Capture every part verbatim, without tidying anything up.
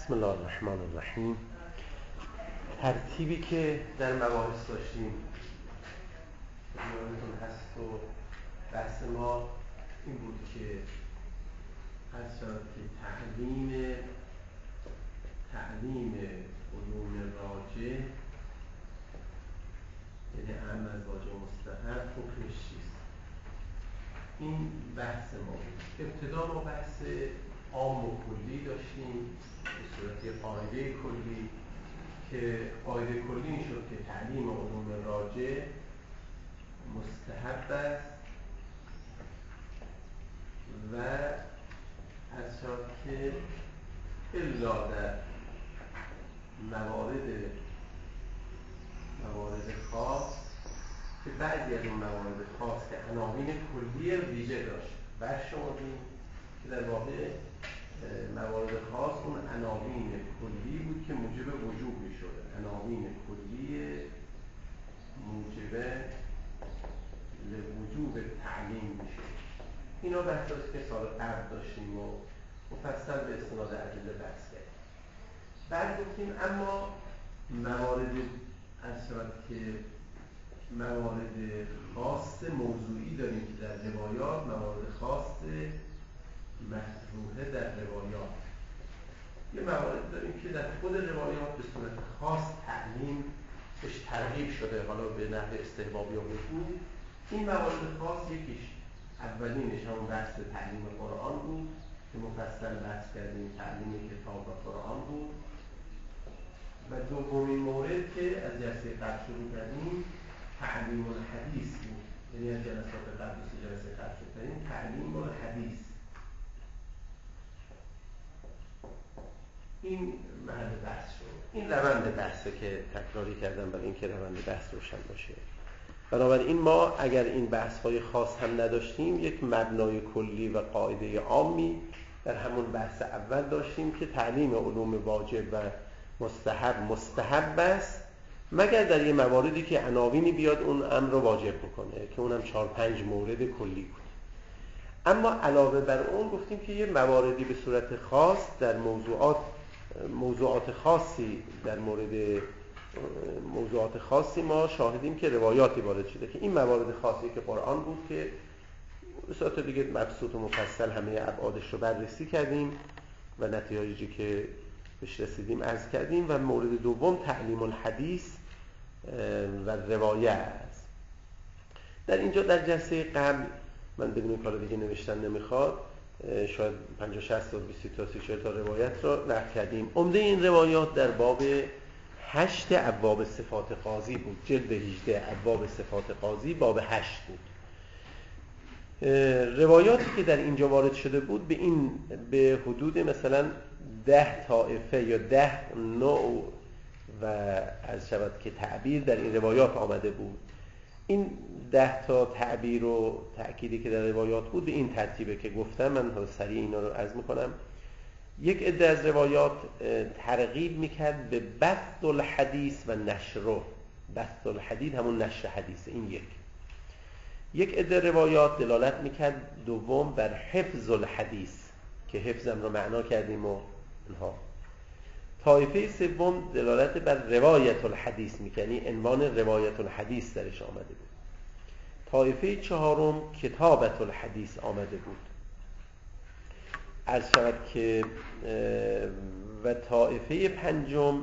بسم الله الرحمن الرحیم. ترتیبی که در مباحث داشتیم یادتون هست و بحث ما این بود که از شد که تعلیم تعلیم علوم راجع یعنی اهم از واجب مستحب حکمش چیست. این بحث ما بود. ابتدا ما بحث عام و کلی داشتیم به صورت قاعده کلی که قاعده کلی این شد که تعلیم علوم راجع مستحب است و از شد که الا در موارد موارد خاص که بعضی از اون موارد خاص که عناوین کلی ویژه داشت برشمردیم که در واقع موارد خاص اون عناوین کلی بود که موجب وجوب می شده. عناوین کلی موجب لوجوب تعلیم می شده. اینا بحث است که سال قبل داشتیم و مفصل به استناد ادله بحث کردیم. بعد گفتیم اما موارد از شد که موارد خاص موضوعی داریم که در روایات، موارد خاص مطروحه در روایات. یه موارد داریم که در خود روایات به صورت خاص تعلیم بهش ترغیب شده، حالا به نحو استحباب یا وجوب. این موارد خاص یکیش اولینش همون بحث تعلیم قرآن بود که مفصل بحث کردیم، تعلیم کتاب و قرآن بود. و دومین مورد که از جلسه قبل شروع کردیم تعلیم الحدیث بود، یعنی از جلسات قبل و جلسه قبل شروع کردیم تعلیم الحدیث. این محل بحث شد. این روند بحثه که تکراری کردم برای اینکه روند بحث روشن باشه. بنابراین ما اگر این بحث‌های خاص هم نداشتیم، یک مبنای کلی و قاعده عامی در همون بحث اول داشتیم که تعلیم علوم واجب و مستحب مستحب است مگر در یه مواردی که عناوینی بیاد اون امر رو واجب بکنه که اونم چهار پنج مورد کلی بود. اما علاوه بر اون گفتیم که یه مواردی به صورت خاص در موضوعات موضوعات خاصی در مورد موضوعات خاصی ما شاهدیم که روایاتی وارد شده که این موارد خاصی که قرآن بود که به صورت دیگه مبسوط و مفصل همه ابعادش رو بررسی کردیم و نتایجی که بهش رسیدیم عرض کردیم. و مورد دوم تعلیم الحدیث و روایه است. در اینجا در جلسه قبل من بدون این کار دیگه نوشتن نمیخواد، شاید پنجاه شصت تا بیست تا سی چهل تا روایت رو نقل کردیم. عمده این روایات در باب هشت ابواب صفات قاضی بود. جلد هجده ابواب صفات قاضی باب هشت بود. روایاتی که در اینجا وارد شده بود به این به حدود مثلا ده طائفه یا ده نوع و از شود که تعبیر در این روایات آمده بود. این ده تا تعبیر و تأکیدی که در روایات بود به این ترتیبه که گفتم. من سریع اینا رو عرض میکنم. یک عده از روایات ترغیب میکرد به بث الحدیث و نشره. بث الحدیث همون نشر حدیث. این یک یک عده روایات دلالت میکرد دوم بر حفظ الحدیث که حفظم رو معنا کردیم و اینها. طایفه سوم دلالت بر روایت الحدیث میکنی، یعنی عنوان روایت الحدیث درش آمده بود. طایفه چهارم کتابت الحدیث آمده بود. عرض شود که و طایفه پنجم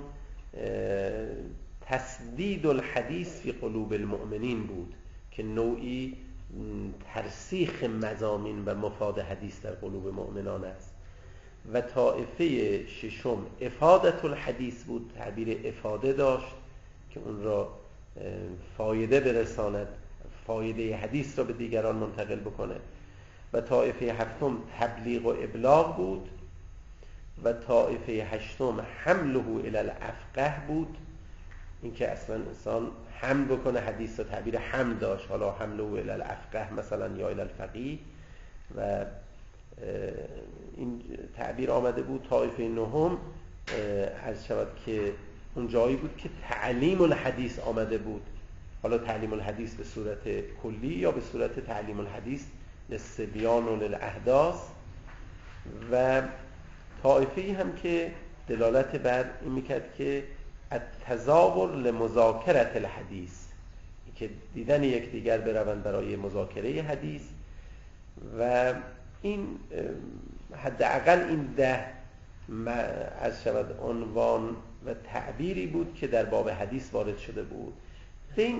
تسدید الحدیث فی قلوب المؤمنین بود که نوعی ترسیخ مضامین و مفاد حدیث در قلوب مؤمنان است. و طایفه ششم افادت الحدیث بود، تعبیر افاده داشت که اون را فایده برساند، فایده حدیث را به دیگران منتقل بکنه. و طایفه هفتم تبلیغ و ابلاغ بود. و طایفه هشتم حمله الی الافقه بود، اینکه اصلا انسان حمل بکنه حدیث را، تعبیر حمل داشت، حالا حمله الی الافقه مثلا یا الی الفقیه و این تعبیر آمده بود. طایفه نهم عرض شود که اون جایی بود که تعلیم الحدیث آمده بود، حالا تعلیم الحدیث به صورت کلی یا به صورت تعلیم الحدیث للصبیان و للاحداث. و طایفه هم که دلالت بر این میکرد که التزاور لمذاکرة الحدیث، که دیدن یکدیگر بروند برای مذاکره حدیث. و این حداقل این ده از شود عنوان و تعبیری بود که در باب حدیث وارد شده بود. این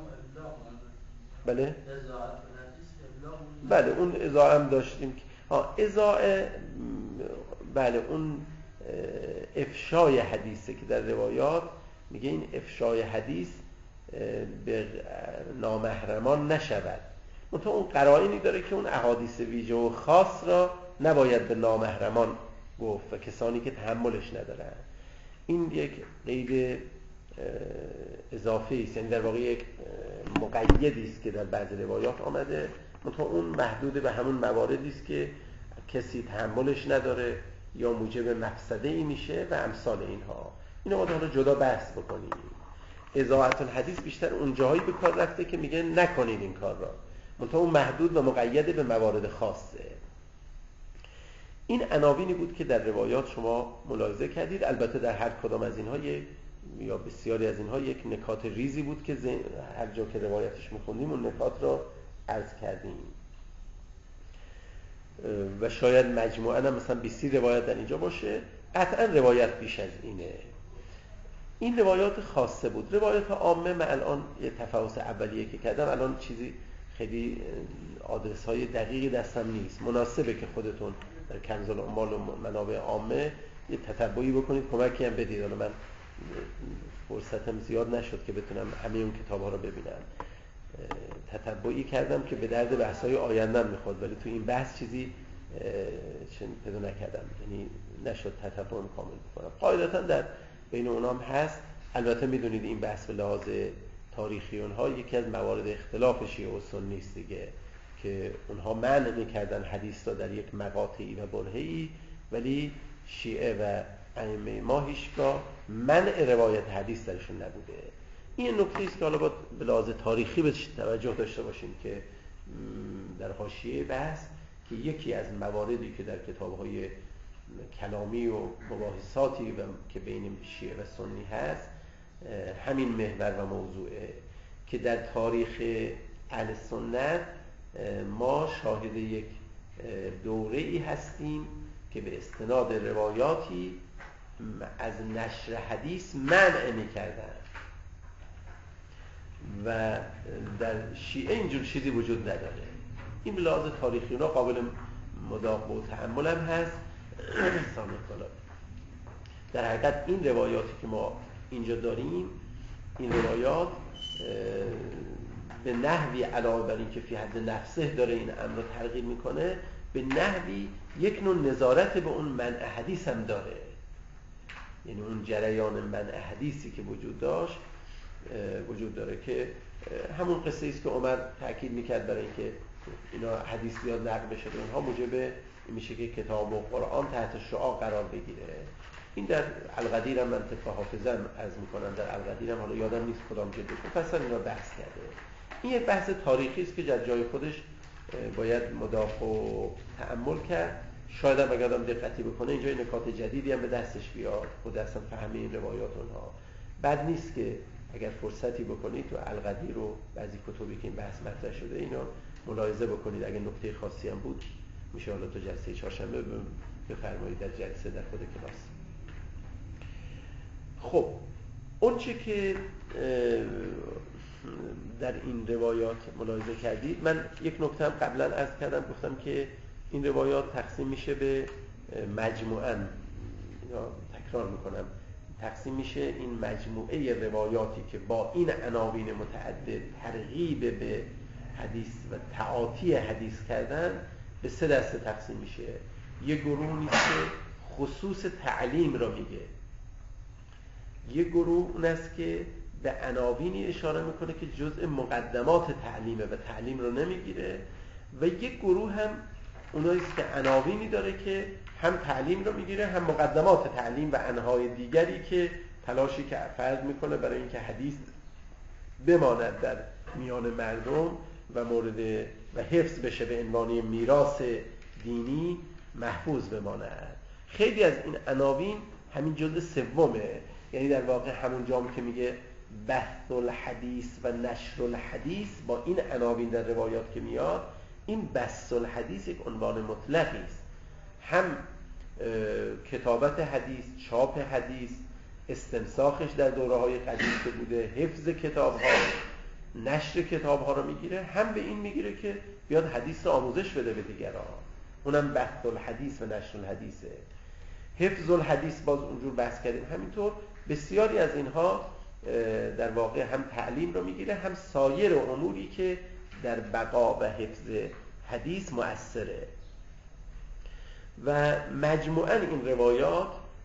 بله بله اون اضاءه هم داشتیم که ها اضاءه بله اون افشای حدیثه که در روایات میگه این افشای حدیث به نامحرمان نشود. منتها اون قرائنی داره که اون احادیث ویژه و خاص را نباید به نامحرمان گفت و کسانی که تحملش ندارن. این یک قید اضافی است، یعنی در واقع یک مقیدی است که در بعضی روایات آمده، منتها اون محدود به همون مواردی است که کسی تحملش نداره یا موجب مفسده ای میشه و امثال اینها. اینو ما حالا جدا بحث بکنیم. اضاعت الحدیث بیشتر اون جاهایی به کار رفته که میگه نکنید این کار را، منتها اون محدود و مقید به موارد خاصه. این عناوینی بود که در روایات شما ملاحظه کردید. البته در هر کدام از اینها یک یا بسیاری از اینها یک نکات ریزی بود که هر جا که روایتش میخوندیم اون نکات را عرض کردیم و شاید مجموعاً هم مثلا بیست روایت در اینجا باشه. قطعاً روایت بیش از اینه. این روایات خاصه بود. روایات عامه من الان یه تفاوت اولیه که کردم، الان چیزی خیلی آدرس های دقیقی دستم نیست. مناسبه که خودتون در کنز العمال و منابع عامه یه تتبعی بکنید، کمکی هم بدید. الان من فرصتم زیاد نشد که بتونم همه اون کتاب ها رو ببینم. تتبعی کردم که به درد بحث های آیندم میخواد، ولی تو این بحث چیزی چون پیدا نکردم، یعنی نشد تتبع کامل بکنم. قاعدتا در بین اونام هست. البته میدونید این بحث به لحاظ تاریخی اونها یکی از موارد اختلاف شیعه و سنی است دیگه، که اونها منع میکردن حدیث را در یک مقاطعی و برهه‌ای، ولی شیعه و ائمه ما هیچگاه منع روایت حدیث درشون نبوده. این نکته است که حالا باید به لحاظ تاریخی بهش توجه داشته باشیم که در حاشیه بحث که یکی از مواردی که در کتاب‌های کلامی و مباحثاتی و که بین شیعه و سنی هست همین محور و موضوعه که در تاریخ اهل سنت ما شاهد یک دوره‌ای هستیم که به استناد روایاتی از نشر حدیث منع می‌کردن و در شیعه اینجور چیزی وجود نداره. این به لحاظ تاریخی اونا قابل مداقبه و تأمل هم هست. در حقیقت این روایاتی که ما اینجا داریم، این روایات به نحوی علاوه بر این که فی حد نفسه داره این امر رو ترغیب میکنه، به نحوی یک نوع نظارت به اون منع حدیث هم داره. یعنی اون جریان منع حدیثی که وجود داشت وجود داره که همون قصه است که عمر تأکید میکرد برای اینکه اینا حدیث زیاد نقل بشه، اونها موجب میشه که کتاب و قرآن تحت شعاع قرار بگیره. این در القدیر هم من طبق حافظم عرض میکنم، در القدیر هم حالا یادم نیست کدام جلدش مفصل اینا بحث کرده. این یک بحث تاریخی است که در جای خودش باید مداقبه و تأمل کرد. شاید هم اگر آدم دقتی بکنه اینجا نکات جدیدی هم به دستش بیاد، خود اصلا فهم این روایات اونها. بد نیست که اگر فرصتی بکنید تو القدیر و بعضی کتبی که این بحث مطرح شده اینا ملاحظه بکنید. اگر نکته خاصی هم بود میشه حالا تو جلسه چهارشنبه بفرمایید در جلسه در خود کلاس. خب اون چه که در این روایات ملاحظه کردید، من یک نکته هم قبلا عرض کردم، گفتم که این روایات تقسیم میشه به مجموعاً، تکرار میکنم، تقسیم میشه این مجموعه روایاتی که با این عناوین متعدد ترغیب به حدیث و تعاطی حدیث کردن به سه دسته تقسیم میشه. یه گروهی که خصوص تعلیم را میگه، یه گروه اون است که به عناوینی اشاره میکنه که جزء مقدمات تعلیمه و تعلیم رو نمیگیره، و یک گروه هم اوناییست که عناوینی داره که هم تعلیم رو میگیره هم مقدمات تعلیم و انهای دیگری که تلاشی که فرد میکنه برای اینکه حدیث بماند در میان مردم و مورد و حفظ بشه به عنوان میراث دینی محفوظ بماند. خیلی از این عناوین همین جلد سومه، یعنی در واقع همون جام که میگه بث الحدیث و نشر الحدیث، با این عناوین در روایات که میاد، این بث الحدیث یک عنوان مطلقی است. هم کتابت حدیث، چاپ حدیث، استنساخش در دوره‌های قدیم که بوده، حفظ کتاب‌ها، نشر کتاب‌ها رو میگیره، هم به این میگیره که بیاد حدیث رو آموزش بده به دیگران، اونم بث الحدیث و نشر الحدیثه. حفظ الحدیث باز اونجور بحث کردیم. همینطور بسیاری از اینها در واقع هم تعلیم رو میگیره، هم سایر اموری که در بقا و حفظ حدیث مؤثره. و مجموعاً این روایات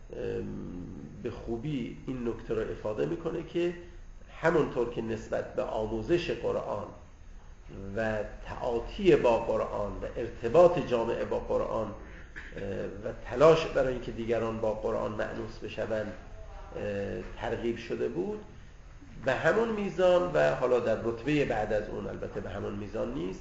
به خوبی این نکته رو افاده میکنه که همونطور که نسبت به آموزش قرآن و تعاطی با قرآن و ارتباط جامعه با قرآن و تلاش برای اینکه دیگران با قرآن مأنوس بشوند ترغیب شده بود، به همون میزان و حالا در رتبه بعد از اون، البته به همون میزان نیست،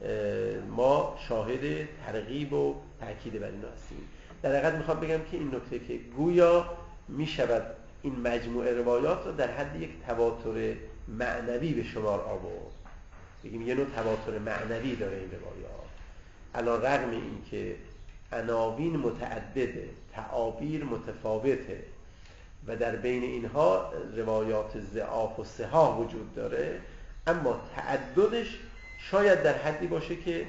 ما شاهد ترغیب و تأکید بر این هستیم. در حقیقت میخوام بگم که این نکته که گویا میشود این مجموعه روایات رو در حد یک تواتر معنوی به شمار آورد، بگیم یه نوع تواتر معنوی داره این روایات، علی رغم این که عناوین متعدده، تعابیر متفاوته و در بین اینها روایات ضعاف و صحاح وجود داره، اما تعددش شاید در حدی باشه که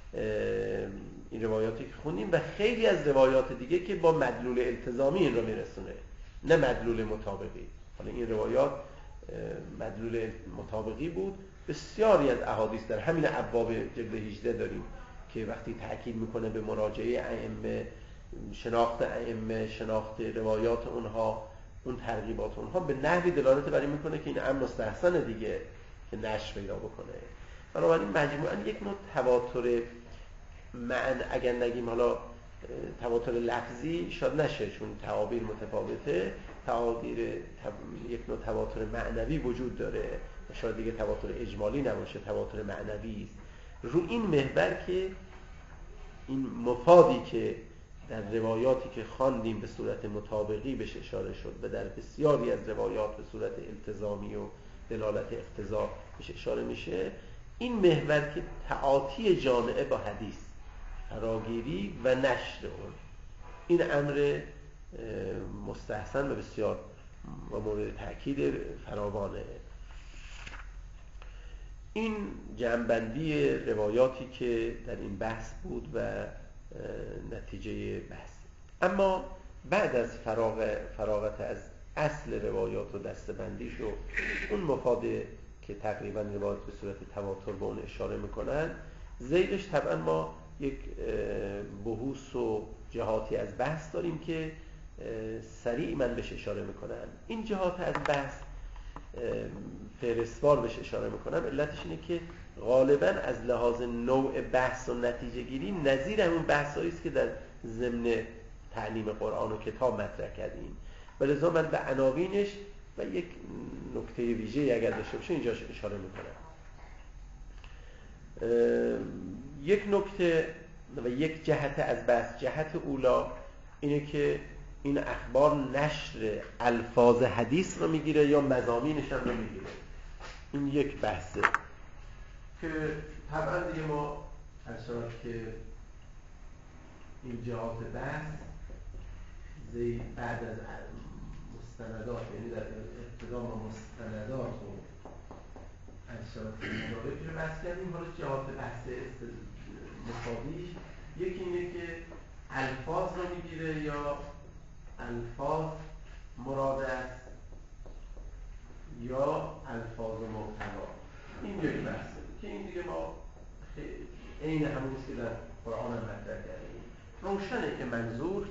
این روایاتی که خوندیم و خیلی از روایات دیگه که با مدلول التزامی این رو میرسونه، نه مدلول مطابقی. حالا این روایات مدلول مطابقی بود. بسیاری از احادیث در همین ابواب جلد هجده داریم که وقتی تأکید میکنه به مراجعه ائمه، شناخت ائمه، شناخت روایات اونها، اون ترغیبات اونها به نحوی دلالت بر این میکنه که این امر مستحسن دیگه که نشر پیدا بکنه. بنابراین مجموعاً یک نوع تواتر معنی، اگر نگیم حالا تواتر لفظی شاید نشه چون تعابیر متفاوته، تعابیر یک نوع تواتر معنوی وجود داره، شاید دیگه تواتر اجمالی نباشه، تواتر معنوی است. رو این محور که این مفادی که در روایاتی که خواندیم به صورت مطابقی بهش اشاره شد و در بسیاری از روایات به صورت التزامی و دلالت اقتضا بهش اشاره میشه، این محور که تعاطی جامعه با حدیث، فراگیری و نشر اون، این امر مستحسن و بسیار و مورد تأکید فراوانه. این جمع‌بندی روایاتی که در این بحث بود و نتیجه بحث. اما بعد از فراغ فراغت از اصل روایات و دسته‌بندیش و اون مفاد که تقریبا روایات به صورت تواتر به اون اشاره میکنن، زیدش طبعا ما یک بحوث و جهاتی از بحث داریم که سریع من بهش اشاره میکنم. این جهات از بحث فهرستوار بهش اشاره میکنم، علتش اینه که غالبا از لحاظ نوع بحث و نتیجه گیری نظیر همون بحثایی است که در ضمن تعلیم قرآن و کتاب مطرح کردیم، ولذا من به عناوینش و یک نکته ویژه‌ای اگر داشته باشه اینجا اشاره میکنم. یک نکته و یک جهت از بحث، جهت اولا اینه که این اخبار نشر الفاظ حدیث رو میگیره یا مضامینش هم رو میگیره. این یک بحثه که طبعا دیگه ما از شما که این جهات بحث زی بعد از مستندات، یعنی در ابتدا ما مستندات و انشاءات مدارک رو بحث کردیم. حالا جهات بحث مفادیش یکی اینه که الفاظ رو میگیره یا الفاظ مراد است یا الفاظ محتوا. این یک بحثه که این دیگه ما عین همون که در قرآن هم مطرح کردیم. روشنه که منظور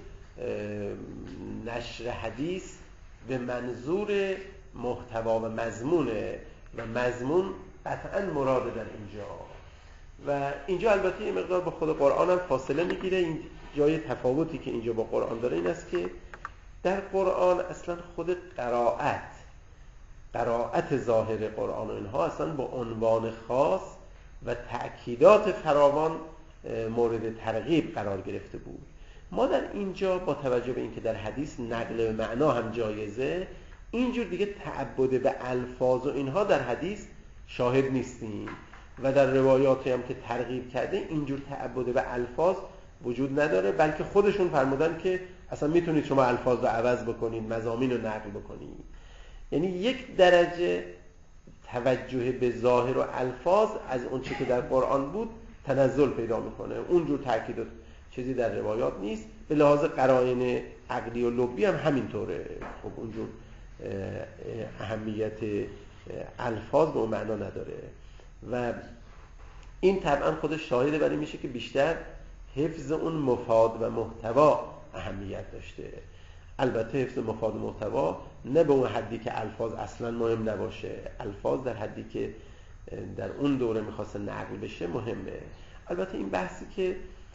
نشر حدیث به منظور محتوا و مضمونه و مضمون قطعا مراد در اینجا و اینجا البته یه مقدار با خود قرآن هم فاصله میگیره. این جای تفاوتی که اینجا با قرآن داره این است که در قرآن اصلا خود قرائت قرائت ظاهر قرآن و اینها اصلا با عنوان خاص و تأکیدات فراوان مورد ترغیب قرار گرفته بود ما در اینجا با توجه به اینکه در حدیث نقل به معنا هم جایزه، اینجور دیگه تعبد به الفاظ و اینها در حدیث شاهد نیستیم و در روایاتی هم که ترغیب کرده اینجور تعبد به الفاظ وجود نداره، بلکه خودشون فرمودن که اصلا میتونید شما الفاظ رو عوض بکنید، مضامین رو نقل بکنید. یعنی یک درجه توجه به ظاهر و الفاظ از اون چه که در قرآن بود تنزل پیدا میکنه، اونجور تاکید و چیزی در روایات نیست. به لحاظ قرائن عقلی و لبی هم همینطوره. خب اونجور اهمیت الفاظ به اون معنا نداره و این طبعا خودش شاهده برای میشه که بیشتر حفظ اون مفاد و محتوا اهمیت داشته. البته حفظ مفاد و محتوا نه به اون حدی که الفاظ اصلا مهم نباشه، الفاظ در حدی که در اون دوره میخواسته نقل بشه مهمه. البته این بحثی که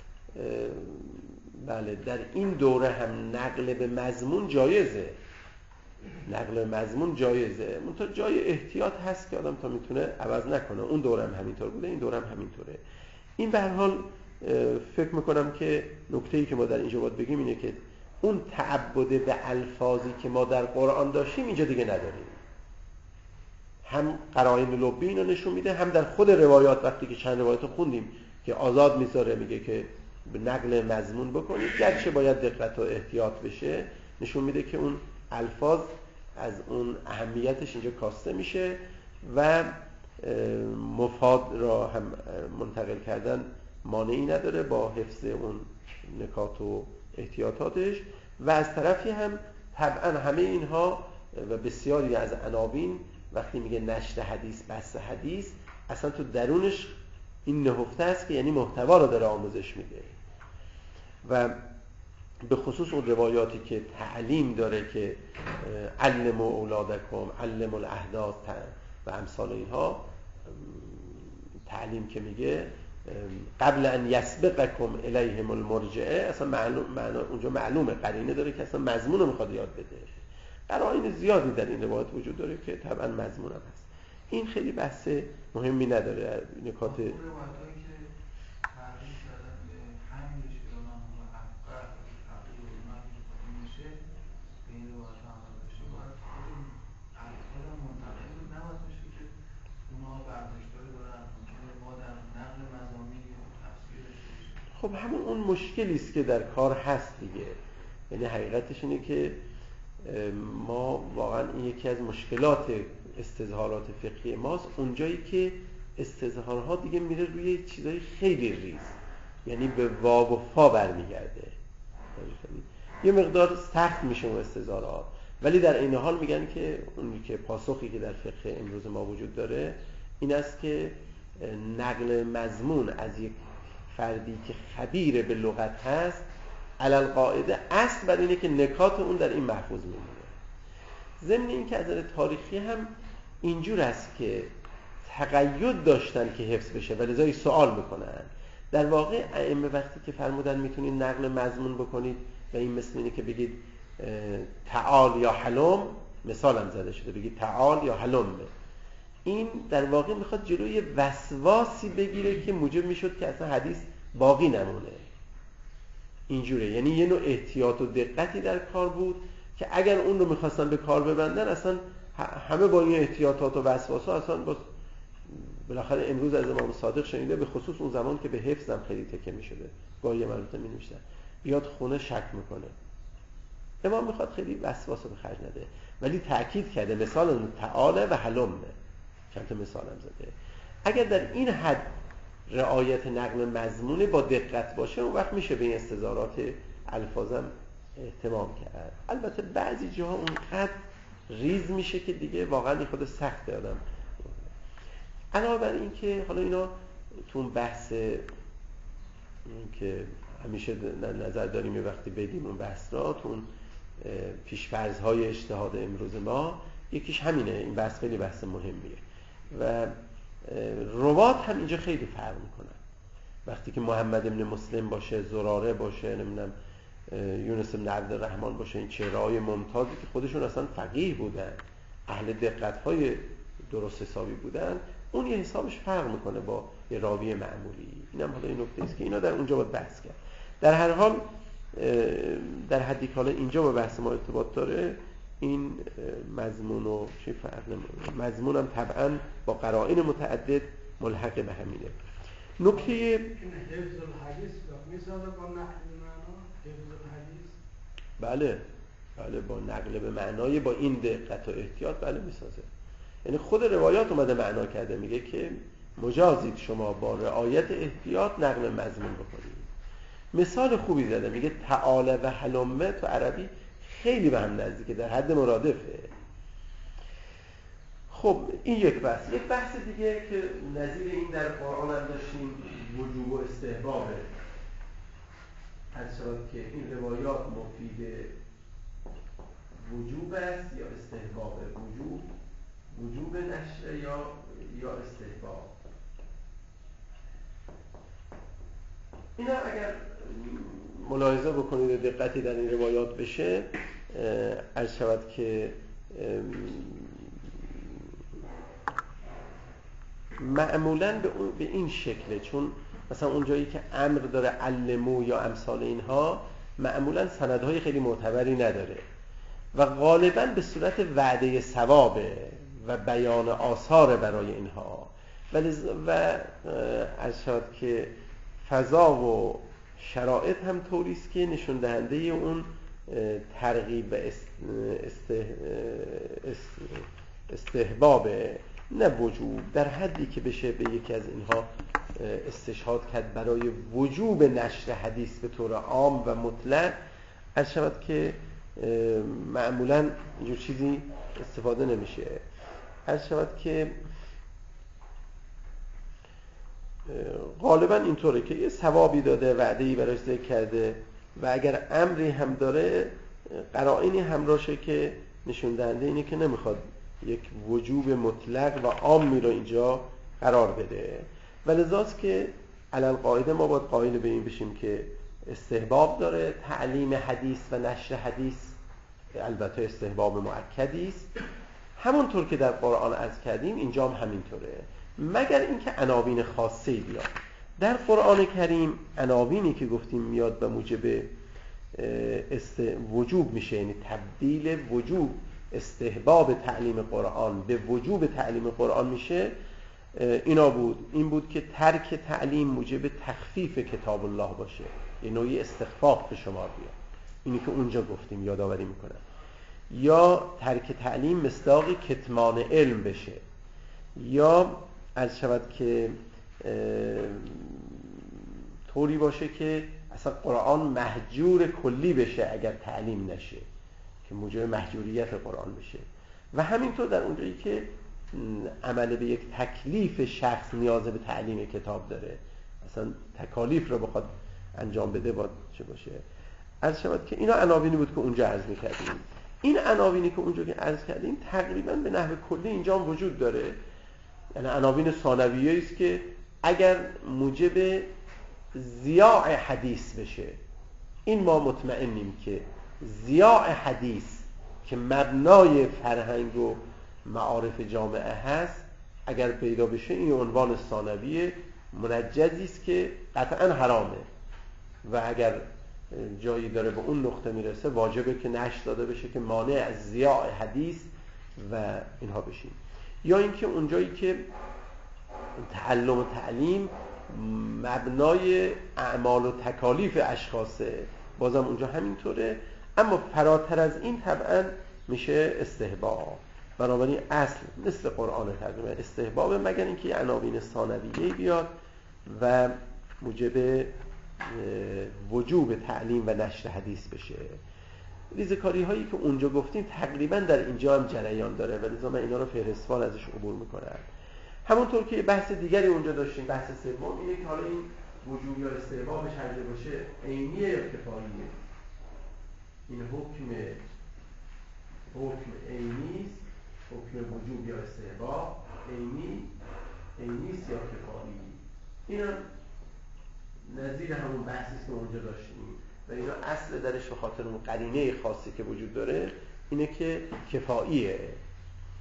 بله در این دوره هم نقل به مضمون جایزه، نقل به مضمون جایزه، منتها جای احتیاط هست که آدم تا میتونه عوض نکنه. اون دوره هم همینطور بوده، این دوره هم همینطوره. این به هر حال فکر میکنم که نکته‌ای که ما در اینجا باید بگیم اینه که اون تعبد به الفاظی که ما در قرآن داشتیم اینجا دیگه نداریم. هم قرائن لبی اینو نشون میده، هم در خود روایات وقتی که چند روایت رو خوندیم که آزاد میذاره، میگه که به نقل مضمون بکنید، گرچه باید دقت و احتیاط بشه، نشون میده که اون الفاظ از اون اهمیتش اینجا کاسته میشه و مفاد را هم منتقل کردن مانعی نداره با حفظ اون نکات و احتیاطاتش. و از طرفی هم طبعا همه اینها و بسیاری از عناوین وقتی میگه نشر حدیث، بحث حدیث، اصلا تو درونش این نهفته است که یعنی محتوا رو داره آموزش میده و به خصوص اون روایاتی که تعلیم داره که علموا اولادکم، علموا الاحداث و امثال اینها، تعلیم که میگه قبل ان یسبقکم الیهم المرجعه، اصلا معلوم معنا اونجا معلومه، قرینه داره که اصلا مضمون رو میخواد یاد بده. قرائن زیادی در این روایت وجود داره که طبعا مضمون هم هست. این خیلی بحث مهمی نداره. نکات خب همون اون مشکلی است که در کار هست دیگه. یعنی حقیقتش اینه که ما واقعا این یکی از مشکلات استظهارات فقهی ماست، اونجایی که استظهارها دیگه میره روی چیزای خیلی ریز، یعنی به واو و فا برمیگرده، یه مقدار سخت میشه اون استظهارات، ولی در این حال میگن که اونی که پاسخی که در فقه امروز ما وجود داره این است که نقل مضمون از یک فردی که خبیر به لغت هست علل قاعده اصل بر اینه که نکات اون در این محفوظ میمونه. ضمن این که از نظر تاریخی هم اینجور است که تقید داشتن که حفظ بشه و لذا سوال میکنن. در واقع ائمه وقتی که فرمودن میتونید نقل مضمون بکنید و این مثل اینه که بگید تعال یا حلم، مثال هم زده شده بگید تعال یا حلم، این در واقع میخواد جلوی وسواسی بگیره که موجب میشد که اصلا حدیث باقی نمونه. اینجوره، یعنی یه نوع احتیاط و دقتی در کار بود که اگر اون رو میخواستن به کار ببندن اصلا همه با این احتیاطات و وسواسا اصلا باز بالاخره امروز از امام صادق شنیده، به خصوص اون زمان که به حفظم خیلی تکه میشده، گاهی مربوطه می نوشتن بیاد خونه شک میکنه، امام میخواد خیلی وسواس به خرج نده، ولی تأکید کرده مثال تعاله و حلمه، چند تا مثال هم زده. اگر در این حد رعایت نقل مضمون با دقت باشه اون وقت میشه به این استظهارات الفاظم اهتمام کرد. البته بعضی جاها اونقدر ریز میشه که دیگه واقعا خود سخت آدم. علاوه بر این که حالا اینا تو اون بحث که همیشه نظر داریم یه وقتی بدیم اون بحث را، تو اون پیش‌فرض‌های اجتهاد امروز ما یکیش همینه، این بحث خیلی بحث مهمیه و روات هم اینجا خیلی فرق میکنن. وقتی که محمد ابن مسلم باشه، زراره باشه، نمیدونم یونس ابن عبدالرحمن باشه، این چهره‌های ممتازی که خودشون اصلا فقیه بودن، اهل دقت‌های درست حسابی بودن، اون یه حسابش فرق میکنه با یه راوی معمولی. اینم حالا این نکته است که اینا در اونجا باید بحث کرد. در هر حال در حدی که حالا اینجا با بحث ما ارتباط داره، این مضمون و چی فرق نمی‌کنه. مضمون هم طبعا با قرائن متعدد ملحق به همینه. نکته این حفظ الحدیث میسازه با نقل به معنا حفظ الحدیث؟ بله بله با نقل به معنای با این دقت و احتیاط بله میسازه. یعنی خود روایات اومده معنا کرده، میگه که مجازید شما با رعایت احتیاط نقل مضمون بکنید. مثال خوبی زده، میگه تعالی و حلمه تو عربی خیلی به هم نزدیکه، در حد مرادفه. خب این یک بحث. یک بحث دیگه که نظیر این در قرآن هم داشتیم وجوب و استحبابه. از شد که این روایات مفید وجوب است یا استحباب، وجوب وجوب نشر یا یا استحباب. اینا اگر ملاحظه بکنید و دقتی در این روایات بشه، عرض شود که معمولاً به, به این شکله، چون مثلا اونجایی که امر داره علمو یا امثال اینها معمولاً سندهای خیلی معتبری نداره و غالباً به صورت وعده ثوابه و بیان آثار برای اینها و عرض شود که فضا و شرایط هم طوریست که نشون دهنده اون ترغیب و استحبابه، نه وجوب. در حدی که بشه به یکی از اینها استشهاد کرد برای وجوب نشر حدیث به طور عام و مطلق، از شود که معمولاً اینجور چیزی استفاده نمیشه. از شود که غالباً اینطوره که یه ثوابی داده، وعده‌ای براش ذکر کرده و اگر امری هم داره قرائنی همراشه که نشون دهنده اینه که نمیخواد یک وجوب مطلق و عامی رو اینجا قرار بده و لذاست که علل قاعده ما باید قائل به این بشیم که استحباب داره تعلیم حدیث و نشر حدیث، البته استحباب مؤکدی است، همونطور که در قرآن عرض کردیم اینجا هم همینطوره، مگر اینکه عناوین خاصه بیاد. در قرآن کریم عناوینی که گفتیم میاد به موجب است وجوب میشه، یعنی تبدیل وجوب استحباب تعلیم قرآن به وجوب تعلیم قرآن میشه. اینا بود این بود که ترک تعلیم موجب تخفیف کتاب الله باشه، یه نوعی استخفاف به شما بیاد، اینی که اونجا گفتیم یادآوری میکنم. یا ترک تعلیم مصداق کتمان علم بشه، یا عرض شود که طوری باشه که اصلا قرآن مهجور کلی بشه اگر تعلیم نشه، که موجب مهجوریت قرآن بشه. و همینطور در اونجایی که عمل به یک تکلیف شخص نیاز به تعلیم کتاب داره، اصلا تکالیف رو بخواد انجام بده باید چه باشه. عرض شود که اینا عناوینی بود که اونجا عرض می‌کردیم. این عناوینی که اونجا که عرض کردیم تقریبا به نحو کلی اینجا هم وجود داره، یعنی عناوین ثانویه‌ای است که اگر موجب ضیاع حدیث بشه، این ما مطمئنیم که ضیاع حدیث که مبنای فرهنگ و معارف جامعه هست اگر پیدا بشه، این عنوان ثانویه منجزی است که قطعا حرامه و اگر جایی داره به اون نقطه میرسه واجبه که نشر داده بشه که مانع از ضیاع حدیث و اینها بشیم. یا اینکه اونجایی که تعلم و تعلیم مبنای اعمال و تکالیف اشخاصه، بازم اونجا همینطوره، اما فراتر از این طبعا میشه استحباب. بنابراین اصل مثل قرآن تقریبا استحباب، مگر اینکه یه عناوین ثانویه‌ای بیاد و موجب وجوب تعلیم و نشر حدیث بشه. ریزکاری هایی که اونجا گفتیم تقریبا در اینجا هم جریان داره و لذا من اینا رو فهرستوار ازش عبور میکنم. همونطور که بحث دیگری اونجا داشتیم، بحث سوم اینه که حالا این وجوب یا استحبابش هر جا باشه عینیه یا کفاییه. این حکم حکم عینی است، حکم وجوب یا استحباب عینی عینی است یا کفایی. اینا نظیر همون بحثی که اونجا داشتیم و اینا اصل درش به خاطر اون قرینه خاصی که وجود داره اینه که کفاییه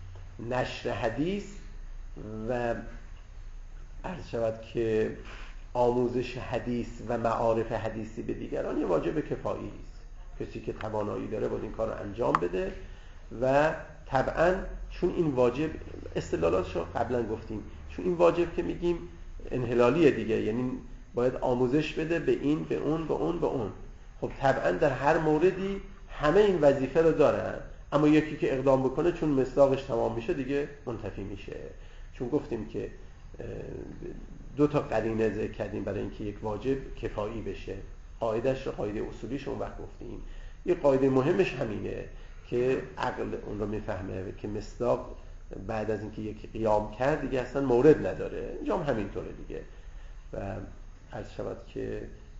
نشر حدیث و عرض شود که آموزش حدیث و معارف حدیثی به دیگران یه واجب کفایی است. کسی که توانایی داره باید این کار رو انجام بده و طبعا چون این واجب استدلالاتش رو قبلا گفتیم، چون این واجب که میگیم انحلالیه دیگه، یعنی باید آموزش بده به این به اون به اون به اون. خب طبعا در هر موردی همه این وظیفه رو دارن، اما یکی که اقدام بکنه چون مصداقش تمام میشه دیگه منتفی میشه. چون گفتیم که دو تا قرینه ذکر کردیم برای اینکه یک واجب کفایی بشه. قاعدهش رو قاعده اصولیش اون وقت گفتیم. یه قاعده مهمش همینه که عقل اون رو میفهمه که مصداق بعد از اینکه یک قیام کرد دیگه اصلا مورد نداره. اینجا هم همینطوره دیگه. و عرض شود که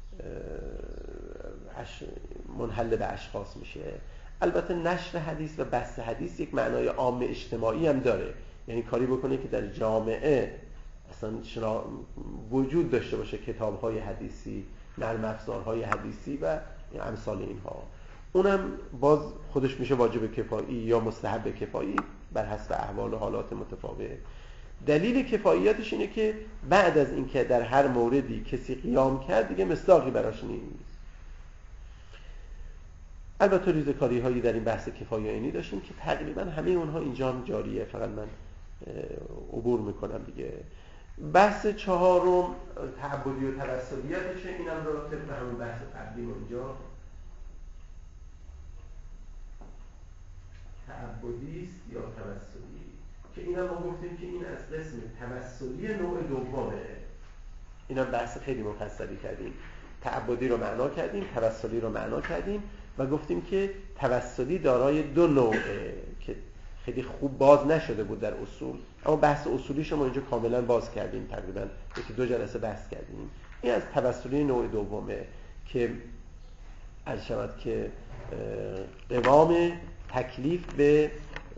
منحل به اشخاص میشه. البته نشر حدیث و بحث حدیث یک معنای عام اجتماعی هم داره، یعنی کاری بکنه که در جامعه اصلا شنا... وجود داشته باشه کتاب‌های حدیثی، نرم افزارهای حدیثی و امثال اینها. اونم باز خودش میشه واجب کفایی یا مستحب کفایی بر حسب احوال و حالات متفاوت. دلیل کفاییتش اینه که بعد از اینکه در هر موردی کسی قیام کرد دیگه مصداقی براش نیست. البته ریزکاری هایی در این بحث کفایه عینی داشتیم که تقریبا همه اونها اینجا هم جاریه، فقط من عبور میکنم دیگه. بحث چهارم تعبدی و توسلیتشه، اینم رو طبق همون بحث قبلی اونجا تعبدی است یا توسلی، که اینم ما گفتیم که این از قسم توسلی نوع دومه. اینم بحث خیلی مفصلی کردیم، تعبدی رو معنا کردیم، توسلی رو معنا کردیم و گفتیم که توسلی دارای دو نوعه که خیلی خوب باز نشده بود در اصول، اما بحث اصولیش ما اینجا کاملا باز کردیم، تقریبا یکی دو جلسه بحث کردیم. این از توسلی نوع دومه که عرض شود که قوام تکلیف به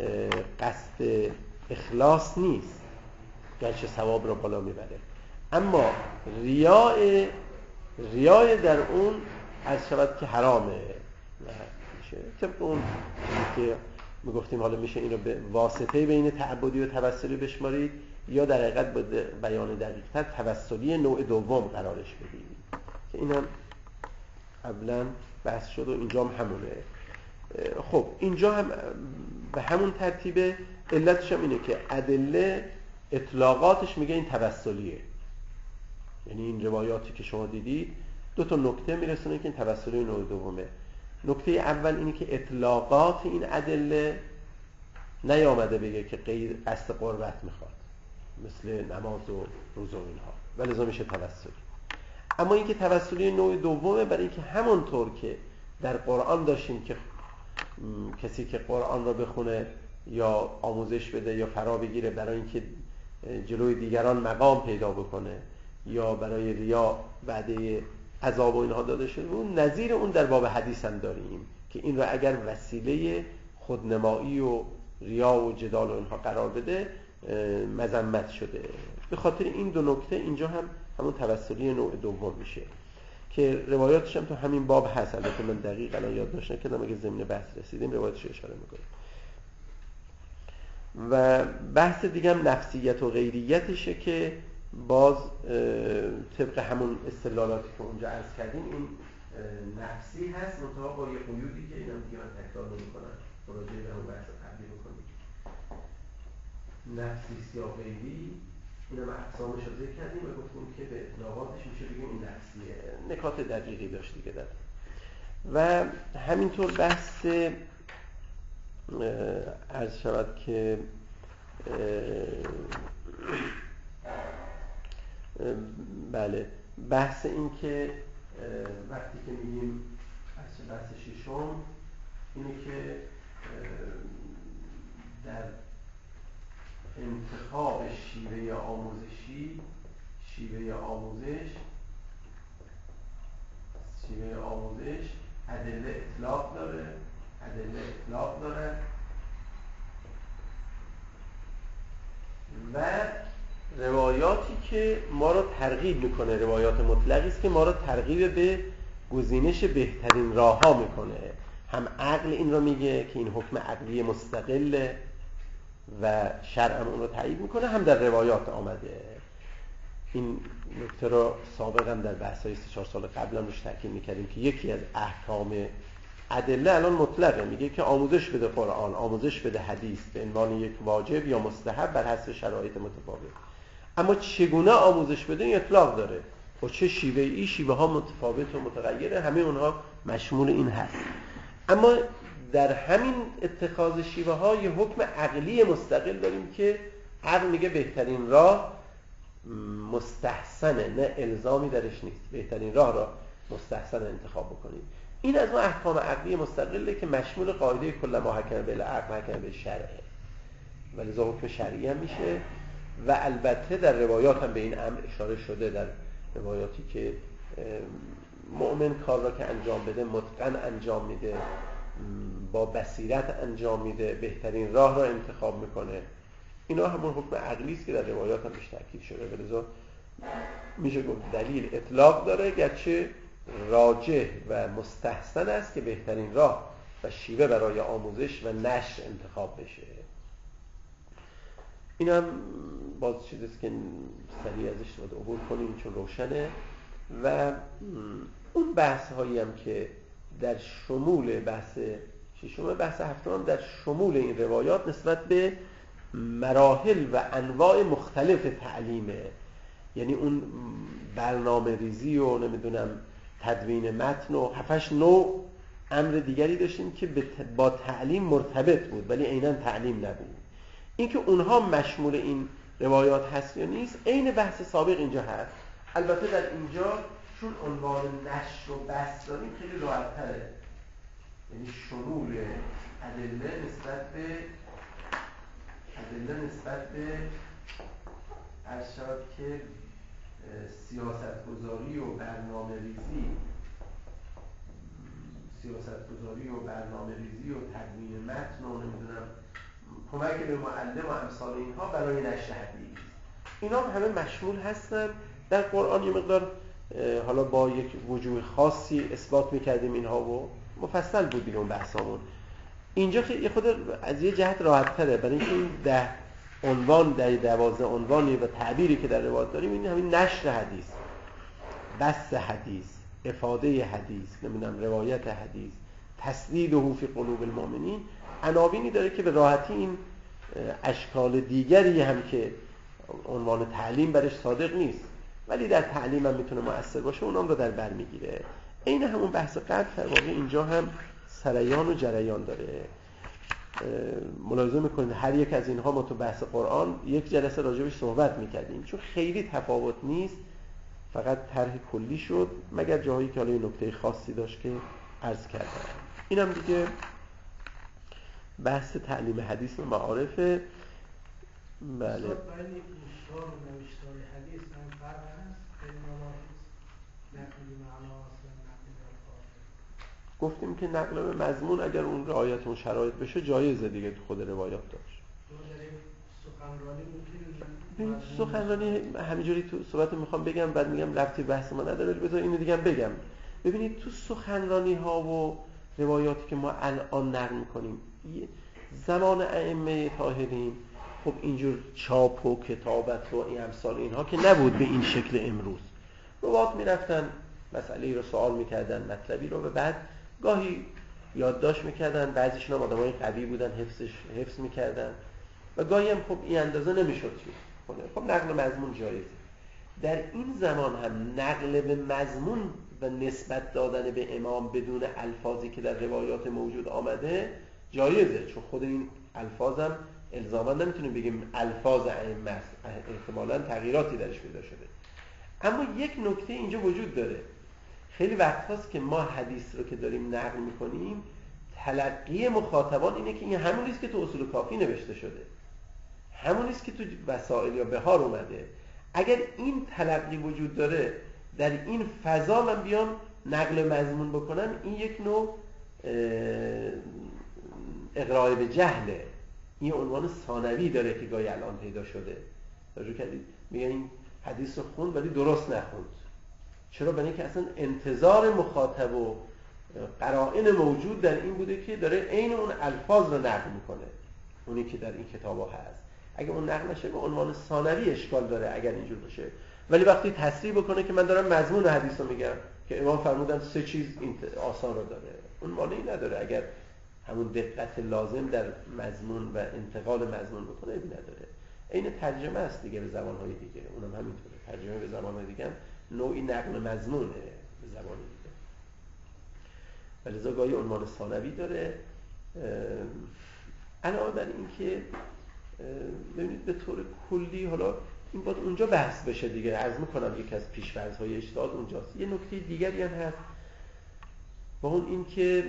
قصد اخلاص نیست، گرچه ثواب رو بالا میبره، اما ریاء ریاء در اون عرض شود که حرامه. میشه طبق اون که میگفتیم حالا میشه اینو به واسطه بین تعبدی و توسلی بشمارید یا در حقیقت به بیان دقیق‌تر توسلی نوع دوم قرارش بدید که اینم قبلا بحث شد و اینجا هم همونه. خب اینجا هم به همون ترتیبه. علتش هم اینه که ادله اطلاقاتش میگه این توسلیه، یعنی این روایاتی که شما دیدید دو تا نکته میرسونه که این توسلی نوع دومه. نکته اول اینه که اطلاقات این ادله نیامده بگه که غیر قصد قربت میخواد مثل نماز و روزه و اینها، ولذا میشه توسلی. اما اینکه توسلی نوع دومه برای اینکه همونطور که در قرآن داشتیم که کسی که قرآن رو بخونه یا آموزش بده یا فرا بگیره برای اینکه جلوی دیگران مقام پیدا بکنه یا برای ریا وعده عذاب و اینها داده شده، اون نظیر اون در باب حدیث هم داریم که این رو اگر وسیله خودنمایی و ریا و جدال و اینها قرار بده مذمت شده. به خاطر این دو نکته اینجا هم همون توسلی نوع دوم میشه که روایاتش هم تو همین باب هست. البته من دقیق الان یادداشت نکردم، اگه ضمن بحث رسیدیم روایاتش اشاره میکنیم. و بحث دیگه هم نفسیت و غیریتشه که باز طبق همون استدلالاتی که اونجا عرض کردیم این نفسی هست، منتها با یه قیودی که اینم دیگه من تکرار نمی‌کنم، مراجعه به همون بحث قبلی بکنیم. نفسی یا غیری اینم اقسامش رو ذکر کردیم و گفتیم که به اطلاقاتش میشه بگیم این نفسیه. نکات دقیقی داشت دیگه در و همینطور بحث عرض شود که بله بحث این که وقتی که میگیم بحث ششم اینه که در انتخاب شیوه آموزشی شیوه آموزش شیوه آموزش ادله اطلاق داره ادله اطلاق داره و روایاتی که ما رو ترغیب میکنه، روایات مطلقی است که ما رو ترغیب به گزینش بهترین راه ها میکنه. هم عقل این رو میگه که این حکم عقلی مستقله و شرع هم اون رو تایید میکنه، هم در روایات آمده. این نکته رو سابقا در بحث‌های سه چهار سال قبل هم روش تاکید می‌کردیم که یکی از احکام ادله الان مطلقه، میگه که آموزش بده قرآن، آموزش بده حدیث به عنوان یک واجب یا مستحب بر حسب شرایط متفاوت. اما چگونه آموزش بده این اطلاق داره، با چه شیوه‌ای، شیوه ها متفاوت و متغیره، همه اونها مشمول این هست. اما در همین اتخاذ شیوه ها یه حکم عقلی مستقل داریم که عقل میگه بهترین راه مستحسنه، نه الزامی درش نیست، بهترین راه را مستحسن انتخاب بکنید. این از اون احکام عقلی مستقله که مشمول قاعده کل ما حکم بالعقل حکم بالشرع، ولی ذا حکم شرعی هم میشه. و البته در روایات هم به این امر اشاره شده، در روایاتی که مؤمن کار را که انجام بده متقن انجام میده، با بصیرت انجام میده، بهترین راه را انتخاب میکنه. اینا همون حکم عقلی است که در روایات هم بهش تاکید شده، ولذا میشه گفت دلیل اطلاق داره، گرچه راجح و مستحسن است که بهترین راه و شیوه برای آموزش و نشر انتخاب بشه. این هم باز چیزیست که سریع ازش باید عبور کنیم چون روشنه. و اون بحث هایی هم که در شمول بحث ششم، بحث هفتم در شمول این روایات نسبت به مراحل و انواع مختلف تعلیمه، یعنی اون برنامه ریزی و نمیدونم تدوین متن و هفتش نوع امر دیگری داشتیم که با تعلیم مرتبط بود ولی عیناً تعلیم نبود. اینکه اونها مشمول این روایات هست یا نیست عین بحث سابق اینجا هست. البته در اینجا چون عنوان نشر و بحث داریم خیلی راحت‌تره، یعنی شمول ادله نسبت به ادله نسبت به عرض شود که سیاستگذاری و برنامه ریزی سیاستگذاری و برنامه ریزی و تدوین متن و نمیدونم کمک به معلم و امثال اینها برای نشر حدیث، اینا همه مشمول هستن. در قرآن یه مقدار حالا با یک وجوه خاصی اثبات میکردیم اینها و مفصل بود دیگه اون بحثامون. اینجا یه خود از یه جهت راحت تره، برای اینکه این ده عنوان در دوازده عنوانی و تعبیری که در روایات داریم این همین نشر حدیث، بث حدیث، افاده حدیث، نمیدونم روایت حدیث، تسدیده فی قلوب المؤمنین، عناوینی داره که به راحتی این اشکال دیگری هم که عنوان تعلیم برش صادق نیست ولی در تعلیم هم میتونه مؤثر باشه اونام رو در بر میگیره. این همون بحث قبل در واقع اینجا هم سریان و جریان داره. ملاحظه میکنید هر یک از اینها ما تو بحث قرآن یک جلسه راجبش صحبت میکردیم چون خیلی تفاوت نیست، فقط طرح کلی شد مگر جاهایی که حالا یه نکته خاصی داشت که عرض کردم. اینم دیگه بحث تعلیم حدیث و معارفه. بله. بین انشار و نوشتار حدیث هم فرق هست؟ بین مباحث نقل معناست و نقل الفاظ. گفتیم که نقل به مضمون اگر اون رعایت اون شرایط بشه جایزه دیگه تو خود روایات داشت. سخنرانی ممکنه سخنرانی همینجوری تو صحبت میخوام بگم بعد میگم ربطی بحث ما نداره، بذار اینو دیگه بگم. ببینید تو سخنرانی ها و روایاتی که ما الان نقل میکنیم زمان ائمه طاهرین خب اینجور چاپ و کتابت و این امثال اینها که نبود به این شکل امروز. روات میرفتن مسئله رو سوال میکردن، مطلبی رو، و بعد گاهی یادداشت میکردن، بعضیشون هم آدمای قوی بودن حفظش حفظ میکردن و گاهی هم خب این اندازه نمیشد چیز کنه. خب نقل مضمون جایزه. در این زمان هم نقل به مضمون و نسبت دادن به امام بدون الفاظی که در روایات موجود آمده جایزه، چون خود این الفاظم الزاما نمیتونیم بگیم الفاظ ائمه است، احتمالاً تغییراتی درش پیدا شده. اما یک نکته اینجا وجود داره، خیلی وقت هاست که ما حدیث رو که داریم نقل میکنیم تلقی مخاطبان اینه که این همون نیست که تو اصول کافی نوشته شده، همون نیست که تو وسائل یا بهار اومده. اگر این تلقی وجود داره در این فضا من بیام نقل مضمون بکنم، این یک نوع اقراء به جهله، این عنوان ثانوی داره که گاهی الان پیدا شده. توجه کردید؟ میگن این حدیث رو خوند ولی درست نخوند. چرا؟ برای اینکه اصلا انتظار مخاطب و قرائن موجود در این بوده که داره عین اون الفاظ رو نقل میکنه، اونی که در این کتابا هست. اگه اون نقل نشه به عنوان ثانوی اشکال داره اگر اینجور باشه. ولی وقتی تصریح بکنه که من دارم مضمون حدیث رو میگم که امام فرمودن سه چیز این آثار رو داره، اون مانعی نداره اگر همون دقت لازم در مضمون و انتقال مضمون بکنه ابی نداره. این ترجمه است دیگه به زبان‌های دیگه، اونم همینطوره، ترجمه به زبان‌های دیگه هم نوعی نقل مضمونه به زبان دیگه. ولذا گاهی عنوان ثانوی داره. علاوه بر این که ببینید به طور کلی حالا این باید اونجا بحث بشه دیگه، عرض می‌کنم یک از پیش‌فرض‌های اجتهاد اونجاست. یه نکته دیگری هم هست با اون این که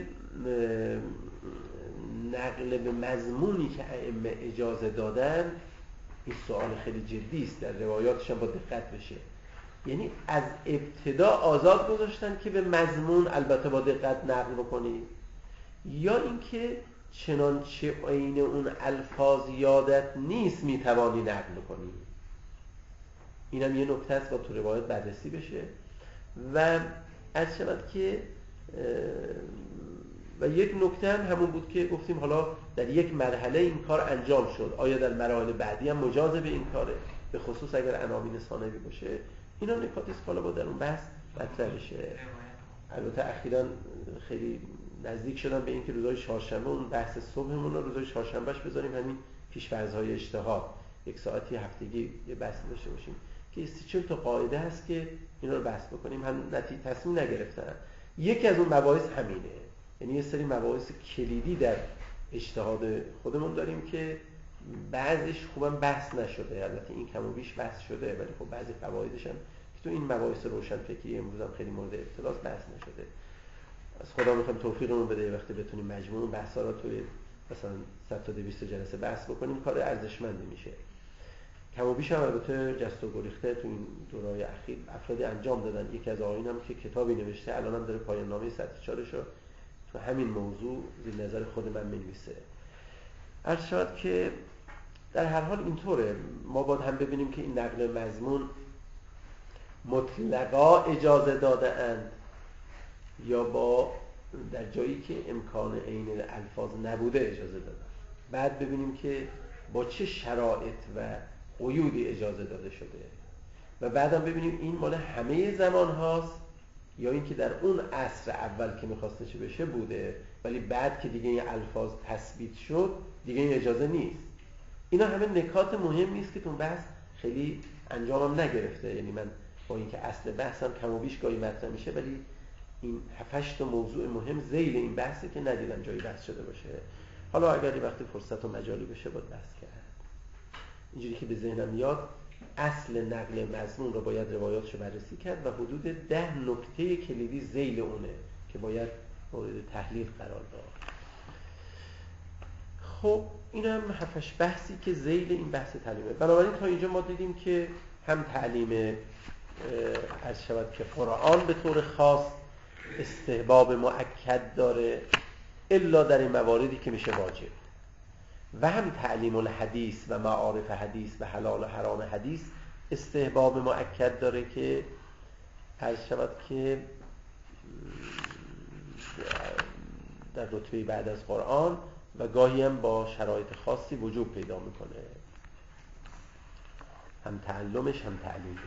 نقل به مضمونی که ائمه اجازه دادن، این سوال خیلی جدی است، در روایاتش هم با دقت بشه. یعنی از ابتدا آزاد گذاشتن که به مضمون البته با دقت نقل بکنی، یا اینکه چنانچه عین اون الفاظ یادت نیست میتوانی نقل کنی. اینم یه نکته است با تو روایت بررسی بشه. و از شود که و یک نکته هم همون بود که گفتیم حالا در یک مرحله این کار انجام شد، آیا در مراحل بعدی هم مجاز به این کاره، به خصوص اگر عناوین ثانوی باشه. اینا نکاتی است که حالا با در اون بحث مطرح بشه. البته اخیراً خیلی نزدیک شدن به این که روزهای چهارشنبه اون بحث صبحمون رو روزهای چهارشنبهش بذاریم همین پیش‌فرض‌های اجتهاد، یک ساعتی هفتگی یه بحث داشته باشیم که سی چهل تا قاعده هست که اینا رو بحث بکنیم. هم نتیجه تصمیم نگرفتن. یکی از اون مباحث همینه، یعنی یه سری مباحث کلیدی در اجتهاد خودمون داریم که بعضیش خوبا بحث نشده، البته این کم و بیش بحث شده، ولی خب بعضی قواعدش هم که تو این مباحث روشنفکری امروز هم خیلی مورد اختلاس بحث نشده. از خدا میخوایم توفیقمون بده وقتی بتونیم مجموع بحثا رو توی مثلا صد تا دویست جلسه بحث بکنیم، کار ارزشمندی میشه. کم و بیش هم البته جست و گریخته تو این دوره‌های اخیر افرادی انجام دادن. یکی از آقایون هم که کتابی نوشته، الان هم داره پایان نامه سطح چهارش رو تو همین موضوع زیر نظر خود من می‌نویسه. عرض شد که در هر حال اینطوره، ما باید هم ببینیم که این نقل مضمون مطلقا اجازه داده اند یا با در جایی که امکان عین الفاظ نبوده اجازه دادن. بعد ببینیم که با چه شرایط و قیودی اجازه داده شده و بعدم ببینیم این مال همه زمان هاست یا اینکه در اون عصر اول که میخواسته چه بشه بوده، ولی بعد که دیگه این الفاظ تثبیت شد دیگه این اجازه نیست. اینا همه نکات مهم نیست که تو بحث خیلی انجامم نگرفته. یعنی من با اینکه اصل بحثم کم و بیش گاهی مطرح میشه، ولی این هفت هشت موضوع مهم ذیل این بحثه که ندیدم جایی بحث شده باشه. حالا اگر یه وقتی فرصت و مجالی بشه باید بحث کرد. اینجوری که به ذهنم میاد اصل نقل مضمون رو باید روایاتش رو بررسی کرد و حدود ده نکته کلیدی ذیل اونه که باید مورد تحلیل قرار داد. خب اینم هفتش بحثی که ذیل این بحث تعلیمه. بنابراین تا اینجا ما دیدیم که هم تعلیم عرض شود که قرآن به طور خاص استحباب مؤکد داره الا در این مواردی که میشه واجب، و هم تعلیم الحدیث و معارف حدیث و حلال و حرام حدیث استحباب مؤکد داره که عرض شود که در رتبه بعد از قرآن و گاهی هم با شرایط خاصی وجوب پیدا میکنه، هم تعلمش هم تعلیمش.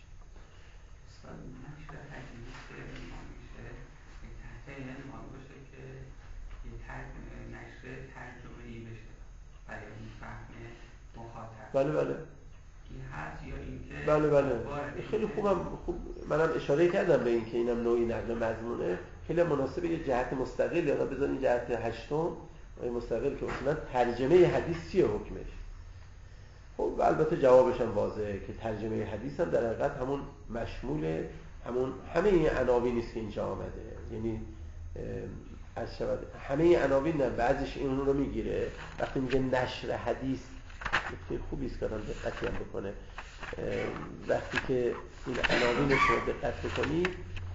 نشر حدیث ما میشه تحت این عنوان باشه که این نشر ترجمه‌ای بشه برای این فهم مخاطب. بله بله این هست یا اینکه بله بله خیلی خوبم خوب منم اشاره کردم به این که اینم نوعی نقل مضمونه، خیلی مناسبه یه جهت مستقل یا بذارین جهت هشتم مستقل که اصلا ترجمه حدیث چیه حکمش. خب البته جوابش هم واضحه که ترجمه حدیث هم در حقیقت همون مشمول همون همه این عناوینی است که اینجا آمده، یعنی از شود همه این عناوین نه بعضیش این رو میگیره. وقتی میگه نشر حدیث نکته خوبی است که آدم دقتی هم بکنه، وقتی که این عناوینش رو دقت بکنید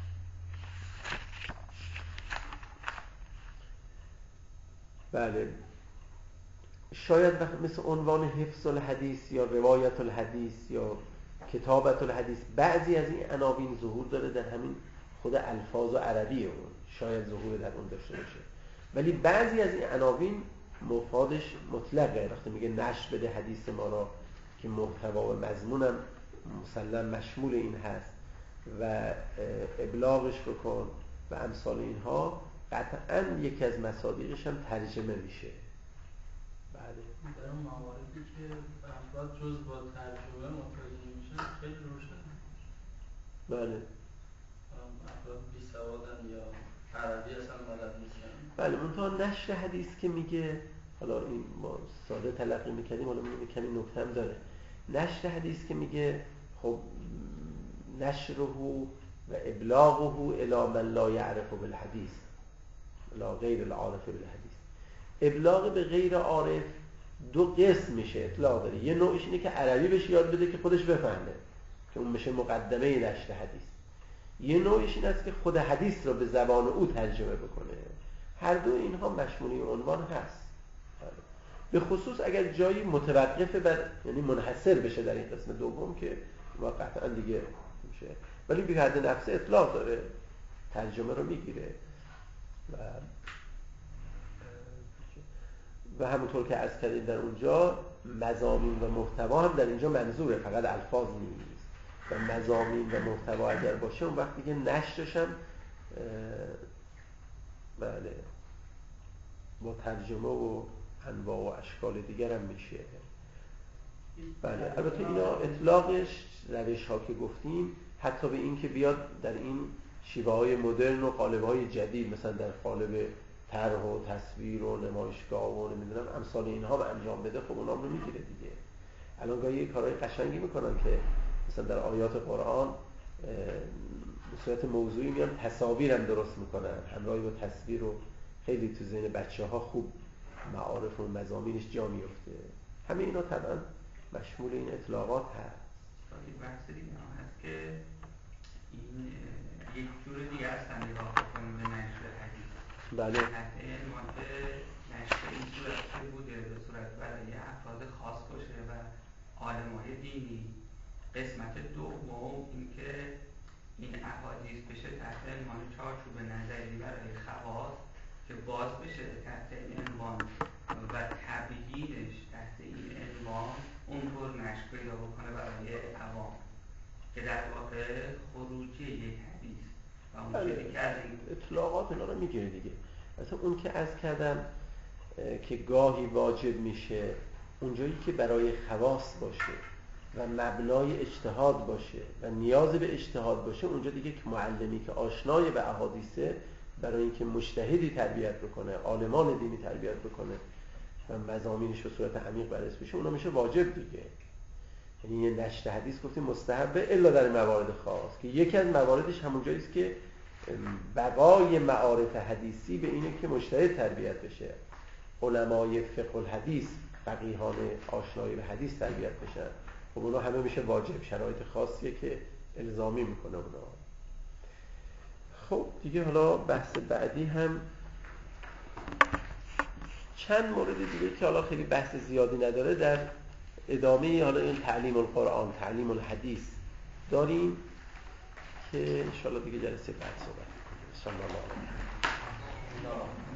بله شاید مثل عنوان حفظ الحدیث یا روایت الحدیث یا کتابت الحدیث بعضی از این عناوین ظهور داره در همین خود الفاظ و عربی اون، شاید ظهور در اون داشته باشه، ولی بعضی از این عناوین مفادش مطلقه. وقتی میگه نشر بده حدیث ما را که محتوا و مضمونم مسلم مشمول این هست و ابلاغش بکن و امثال اینها، قطعاً یکی از مصادیقش هم ترجمه میشه. بله. در اون مواردی که افراد جز با ترجمه متوجه میشن خیلی روشن. بله. افراد بی سوادن یا عربی اصلا بلد نیستن. بله. منتها نشر حدیث که میگه، حالا این ما ساده تلقی میکنیم، حالا میگه کمی نکته هم داره. نشر حدیث که میگه خب نشره و ابلاغه الی من لا یعرف بالحدیث لا غیر العارف بالحدیث. ابلاغ به غیر عارف دو قسم میشه، اطلاق داره. یه نوعش اینه که عربی بهش یاد بده که خودش بفهمه، که اون میشه مقدمه نشر حدیث. یه نوعش این است که خود حدیث رو به زبان او ترجمه بکنه. هر دو اینها مشمولی عنوان هست. به خصوص اگر جایی متوقفه بر، یعنی منحصر بشه در این قسم دوم که ما قطعا دیگه میشه، ولی به حد نفسه اطلاق داره، ترجمه رو میگیره و و همونطور که عرض کردیم در اونجا مضامین و محتوا هم در اینجا منظوره، فقط الفاظ نیست. و مضامین و محتوا اگر باشه اون وقت دیگه نشرش هم بله با ترجمه و انواع و اشکال دیگر هم میشه. بله. البته اینا اطلاقش روش ها که گفتیم حتی به این که بیاد در این شیوه های مدرن و قالب های جدید، مثلا در قالب طرح و تصویر و نمایشگاه و نمیدونم امثال اینها رو انجام بده، خب اونام رو میگیره دیگه. الان گاهی کارهای قشنگی میکنن که مثلا در آیات قرآن به صورت موضوعی میان تصاویر هم درست میکنن همراه با تصویر، و خیلی تو ذهن بچه ها خوب معارف و مضامینش جا میفته. همه اینا طبعا مشمول این اطلاقات هست. بحث دیگه هم هست که این یک جور دیگه هستن نگاه بکنیم به نشر حدیث. بله. حتی ما که نشر این صورت که بوده به صورت برای افراد خاص باشه و عالمای دینی. قسمت دوم این که این احادیث بشه تحت عنوان چارچوب نظری برای خواص که باز بشه تحت این عنوان و تبیینش تحت این عنوان اونطور نشر پیدا بکنه برای عوام که در واقع خروجی یک حدیث و اون چیزی که از این اطلاقات اینا رو میگیره دیگه. مثلا اون که عرض کردم که گاهی واجب میشه اونجایی که برای خواص باشه و مبنای اجتهاد باشه و نیاز به اجتهاد باشه، اونجا دیگه که معلمی که آشنای به احادیثه برای اینکه مجتهدی تربیت بکنه، عالمان دینی تربیت بکنه و مضامینش به صورت عمیق بررسی بشه، اونا میشه واجب دیگه. یعنی یه نشر حدیث گفتیم مستحبه الا در موارد خاص، که یکی از مواردش همون جایی است که بقای معارف حدیثی به اینه که مجتهد تربیت بشه، علمای فقه الحدیث فقیهان آشنایی به حدیث تربیت بشن. خب اونا همه میشه واجب، شرایط خاصیه که الزامی میکنه اونا. خب دیگه حالا بحث بعدی هم چند مورد دیگه که حالا خیلی بحث زیادی نداره در ادامه حالا این تعلیم القرآن، تعلیم الحدیث داریم که انشاءالله دیگه جلسه بعد صحبت کنیم. ان شاء الله.